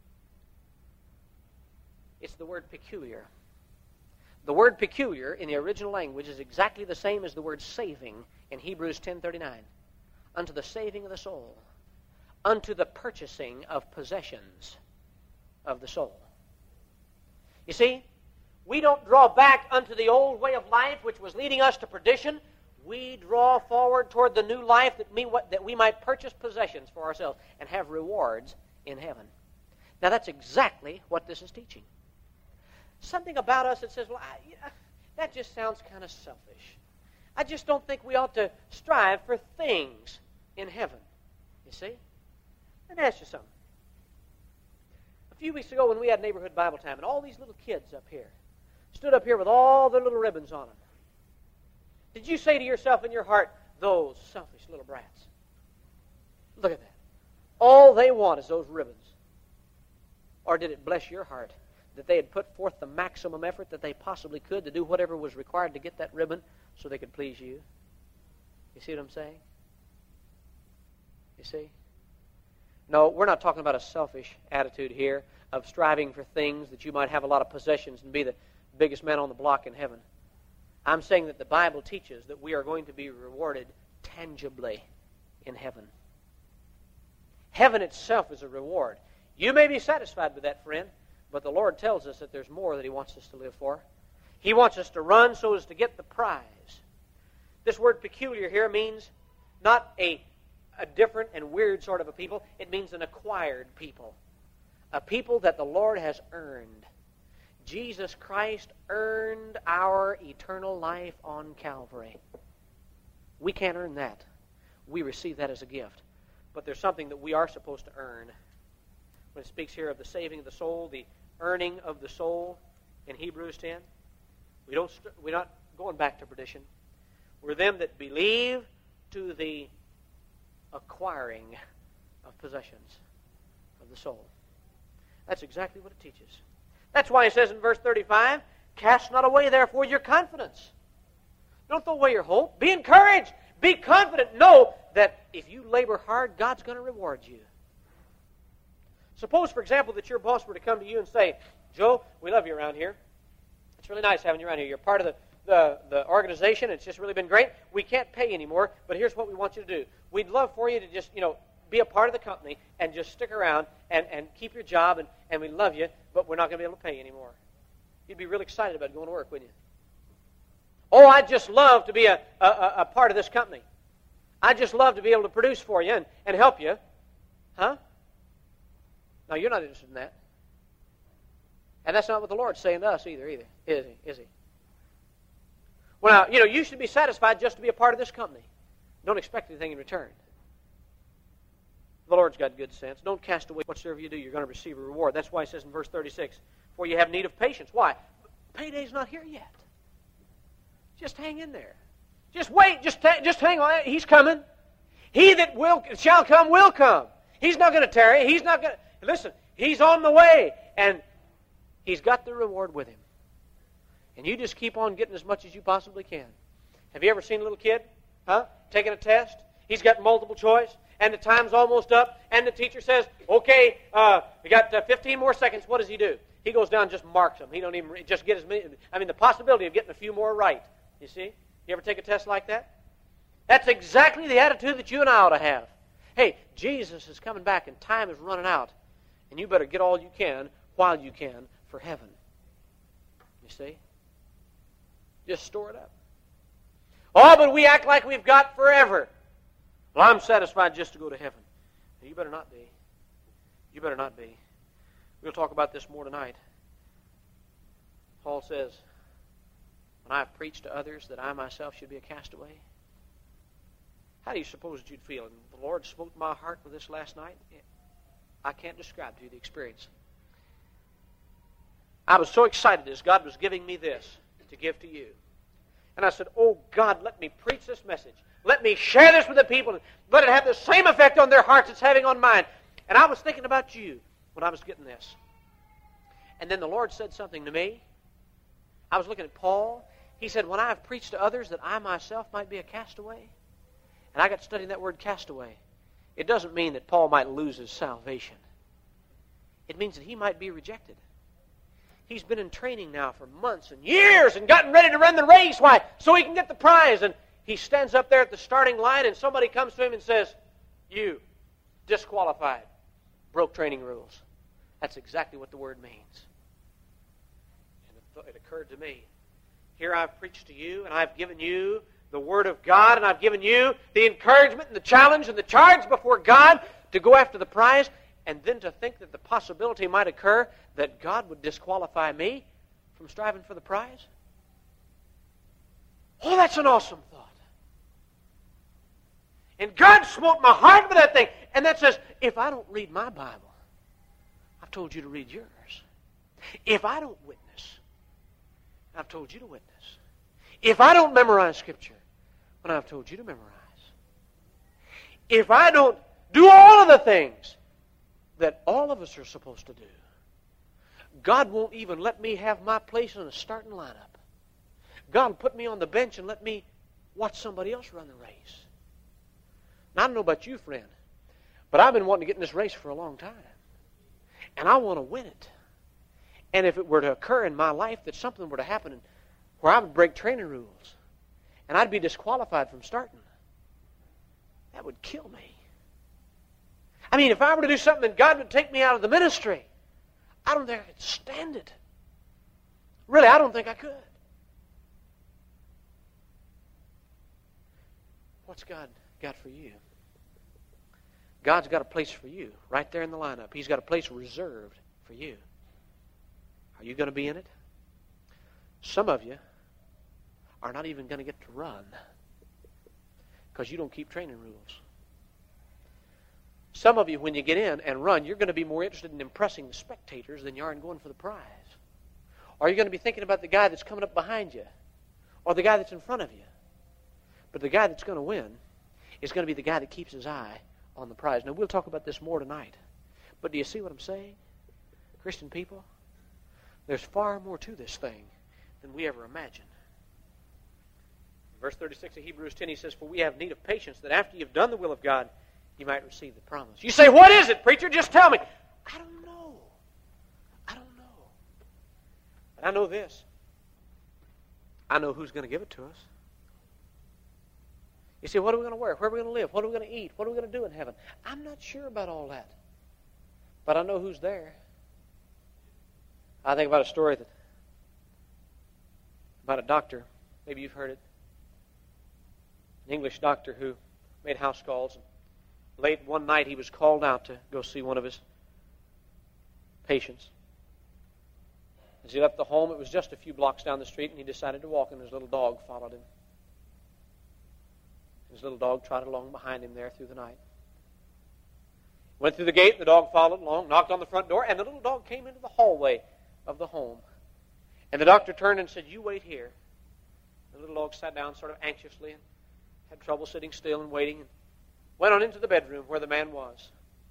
It's the word peculiar. The word peculiar in the original language is exactly the same as the word saving in Hebrews 10:39. Unto the saving of the soul, unto the purchasing of possessions of the soul. You see, we don't draw back unto the old way of life which was leading us to perdition. We draw forward toward the new life that we might purchase possessions for ourselves and have rewards in heaven. Now that's exactly what this is teaching. Something about us that says, well, that just sounds kind of selfish. I just don't think we ought to strive for things in heaven. You see? Let me ask you something. A few weeks ago when we had neighborhood Bible time, and all these little kids up here stood up here with all their little ribbons on them. Did you say to yourself in your heart, those selfish little brats? Look at that. All they want is those ribbons. Or did it bless your heart that they had put forth the maximum effort that they possibly could to do whatever was required to get that ribbon so they could please you? You see what I'm saying? You see? No, we're not talking about a selfish attitude here of striving for things that you might have a lot of possessions and be the biggest man on the block in heaven. I'm saying that the Bible teaches that we are going to be rewarded tangibly in heaven. Heaven itself is a reward. You may be satisfied with that, friend, but the Lord tells us that there's more that he wants us to live for. He wants us to run so as to get the prize. This word peculiar here means not a different and weird sort of a people. It means an acquired people. A people that the Lord has earned. Jesus Christ earned our eternal life on Calvary. We can't earn that. We receive that as a gift. But there's something that we are supposed to earn. When it speaks here of the saving of the soul, the earning of the soul in Hebrews 10, we're not going back to perdition. We're them that believe to the acquiring of possessions of the soul. That's exactly what it teaches. That's why it says in verse 35, cast not away therefore your confidence. Don't throw away your hope. Be encouraged. Be confident. Know that if you labor hard, God's going to reward you. Suppose, for example, that your boss were to come to you and say, Joe, we love you around here. It's really nice having you around here. You're part of the organization. It's just really been great. We can't pay anymore, but here's what we want you to do. We'd love for you to just, be a part of the company and just stick around and keep your job, and we love you, but we're not going to be able to pay you anymore. You'd be really excited about going to work, wouldn't you? Oh, I'd just love to be a part of this company. I'd just love to be able to produce for you and help you. Huh? No, you're not interested in that. And that's not what the Lord's saying to us either, is he? Well, now, you should be satisfied just to be a part of this company. Don't expect anything in return. The Lord's got good sense. Don't cast away whatsoever you do. You're going to receive a reward. That's why he says in verse 36, for you have need of patience. Why? Payday's not here yet. Just hang in there. Just wait. Just hang on. He's coming. He that shall come will come. He's not going to tarry. He's not going to... Listen, he's on the way. And he's got the reward with him. And you just keep on getting as much as you possibly can. Have you ever seen a little kid? Taking a test? He's got multiple choice. And the time's almost up. And the teacher says, okay, we got 15 more seconds. What does he do? He goes down and just marks them. He don't even just get as many... the possibility of getting a few more right. You see? You ever take a test like that? That's exactly the attitude that you and I ought to have. Hey, Jesus is coming back and time is running out. And you better get all you can while you can for heaven. You see? Just store it up. Oh, but we act like we've got forever. Well, I'm satisfied just to go to heaven. You better not be. You better not be. We'll talk about this more tonight. Paul says, when I have preached to others that I myself should be a castaway. How do you suppose you'd feel? And the Lord spoke to my heart with this last night. I can't describe to you the experience. I was so excited as God was giving me this to give to you. And I said, oh God, let me preach this message. Let me share this with the people. And let it have the same effect on their hearts it's having on mine. And I was thinking about you when I was getting this. And then the Lord said something to me. I was looking at Paul. He said, when I have preached to others that I myself might be a castaway. And I got studying that word castaway. It doesn't mean that Paul might lose his salvation. It means that he might be rejected. He's been in training now for months and years and gotten ready to run the race. Why? So he can get the prize. And he stands up there at the starting line and somebody comes to him and says, you, disqualified, broke training rules. That's exactly what the word means. And it occurred to me, here I've preached to you and I've given you the Word of God and I've given you the encouragement and the challenge and the charge before God to go after the prize, and then to think that the possibility might occur that God would disqualify me from striving for the prize? Oh, that's an awesome thought. And God smote my heart with that thing. And that says, if I don't read my Bible, I've told you to read yours. If I don't witness, I've told you to witness. If I don't memorize Scripture, then I've told you to memorize. If I don't do all of the things that all of us are supposed to do, God won't even let me have my place in a starting lineup. God will put me on the bench and let me watch somebody else run the race. Now, I don't know about you, friend, but I've been wanting to get in this race for a long time. And I want to win it. And if it were to occur in my life that something were to happen where I would break training rules and I'd be disqualified from starting, that would kill me. I mean, if I were to do something and God would take me out of the ministry, I don't think I could stand it. Really, I don't think I could. What's God got for you? God's got a place for you right there in the lineup. He's got a place reserved for you. Are you going to be in it? Some of you are not even going to get to run because you don't keep training rules. Some of you, when you get in and run, you're going to be more interested in impressing the spectators than you are in going for the prize. Or you're going to be thinking about the guy that's coming up behind you or the guy that's in front of you. But the guy that's going to win is going to be the guy that keeps his eye on the prize. Now, we'll talk about this more tonight. But do you see what I'm saying? Christian people, there's far more to this thing than we ever imagined. Verse 36 of Hebrews 10, he says, for we have need of patience, that after you've done the will of God, you might receive the promise. You say, what is it, preacher? Just tell me. I don't know. I don't know. But I know this. I know who's going to give it to us. You say, what are we going to wear? Where are we going to live? What are we going to eat? What are we going to do in heaven? I'm not sure about all that. But I know who's there. I think about a story about a doctor. Maybe you've heard it. An English doctor who made house calls. Late one night, he was called out to go see one of his patients. As he left the home, it was just a few blocks down the street, and he decided to walk, and his little dog followed him. His little dog trotted along behind him there through the night. Went through the gate, and the dog followed along, knocked on the front door, and the little dog came into the hallway of the home. And the doctor turned and said, you wait here. The little dog sat down sort of anxiously and had trouble sitting still and waiting, and went on into the bedroom where the man was.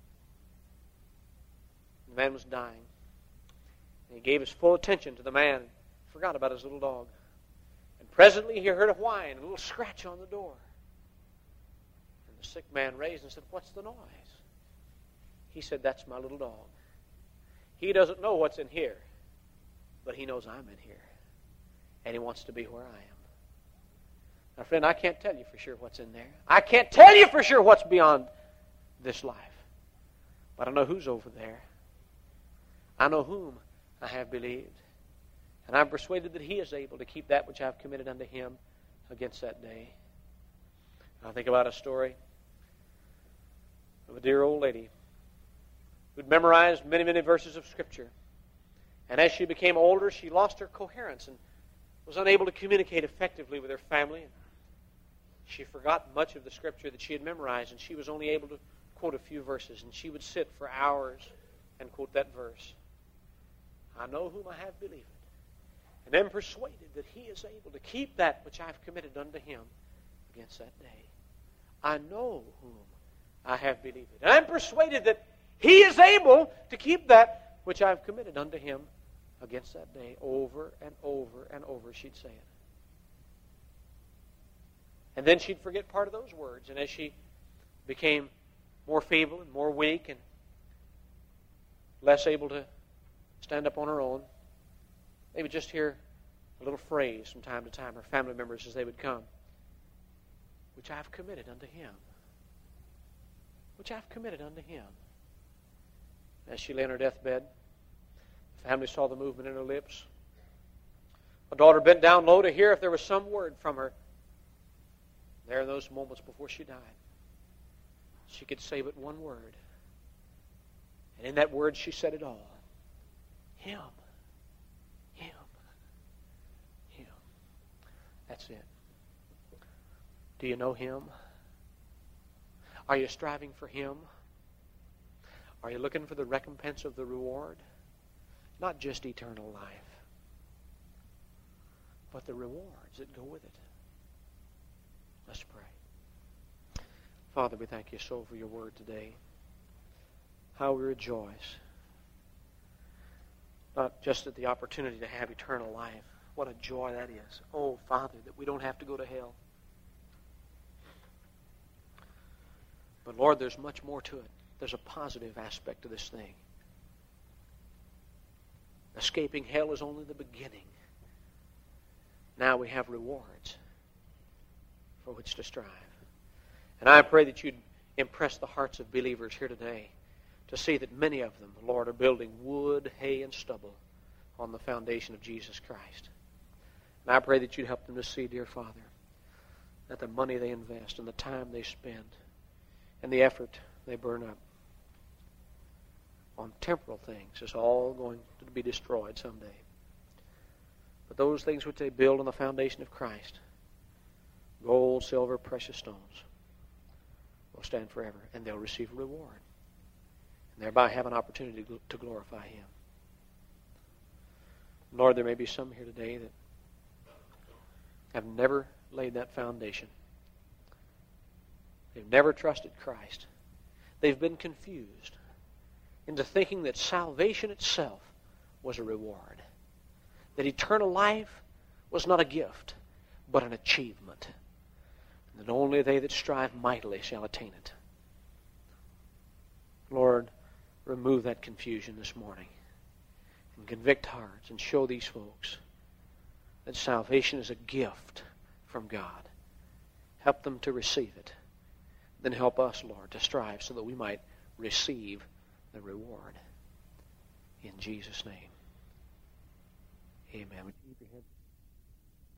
The man was dying. And he gave his full attention to the man and forgot about his little dog. And presently he heard a whine, a little scratch on the door. And the sick man raised and said, what's the noise? He said, that's my little dog. He doesn't know what's in here, but he knows I'm in here. And he wants to be where I am. Now, friend, I can't tell you for sure what's in there. I can't tell you for sure what's beyond this life. But I know who's over there. I know whom I have believed. And I'm persuaded that He is able to keep that which I have committed unto Him against that day. I think about a story of a dear old lady who'd memorized many, many verses of Scripture. And as she became older, she lost her coherence and was unable to communicate effectively with her family. She forgot much of the Scripture that she had memorized, and she was only able to quote a few verses. And she would sit for hours and quote that verse. I know whom I have believed, and am persuaded that He is able to keep that which I have committed unto Him against that day. I know whom I have believed, and I am persuaded that He is able to keep that which I have committed unto Him against that day. Over and over and over she'd say it. And then she'd forget part of those words, and as she became more feeble and more weak and less able to stand up on her own, they would just hear a little phrase from time to time, her family members as they would come, which I have committed unto Him. Which I have committed unto Him. As she lay on her deathbed, the family saw the movement in her lips. A daughter bent down low to hear if there was some word from her. There in those moments before she died, she could say but one word. And in that word she said it all. Him. Him. Him. That's it. Do you know Him? Are you striving for Him? Are you looking for the recompense of the reward? Not just eternal life, but the rewards that go with it. Let's pray. Father, we thank You so for Your word today. How we rejoice. Not just at the opportunity to have eternal life. What a joy that is. Oh, Father, that we don't have to go to hell. But Lord, there's much more to it. There's a positive aspect to this thing. Escaping hell is only the beginning. Now we have rewards for which to strive. And I pray that You'd impress the hearts of believers here today to see that many of them, Lord, are building wood, hay, and stubble on the foundation of Jesus Christ. And I pray that You'd help them to see, dear Father, that the money they invest and the time they spend and the effort they burn up on temporal things is all going to be destroyed someday. But those things which they build on the foundation of Christ, gold, silver, precious stones, will stand forever, and they'll receive a reward, and thereby have an opportunity to glorify Him. Lord, there may be some here today that have never laid that foundation. They've never trusted Christ. They've been confused into thinking that salvation itself was a reward, that eternal life was not a gift, but an achievement, and that only they that strive mightily shall attain it. Lord, remove that confusion this morning and convict hearts and show these folks that salvation is a gift from God. Help them to receive it. Then help us, Lord, to strive so that we might receive the reward. In Jesus' name, amen.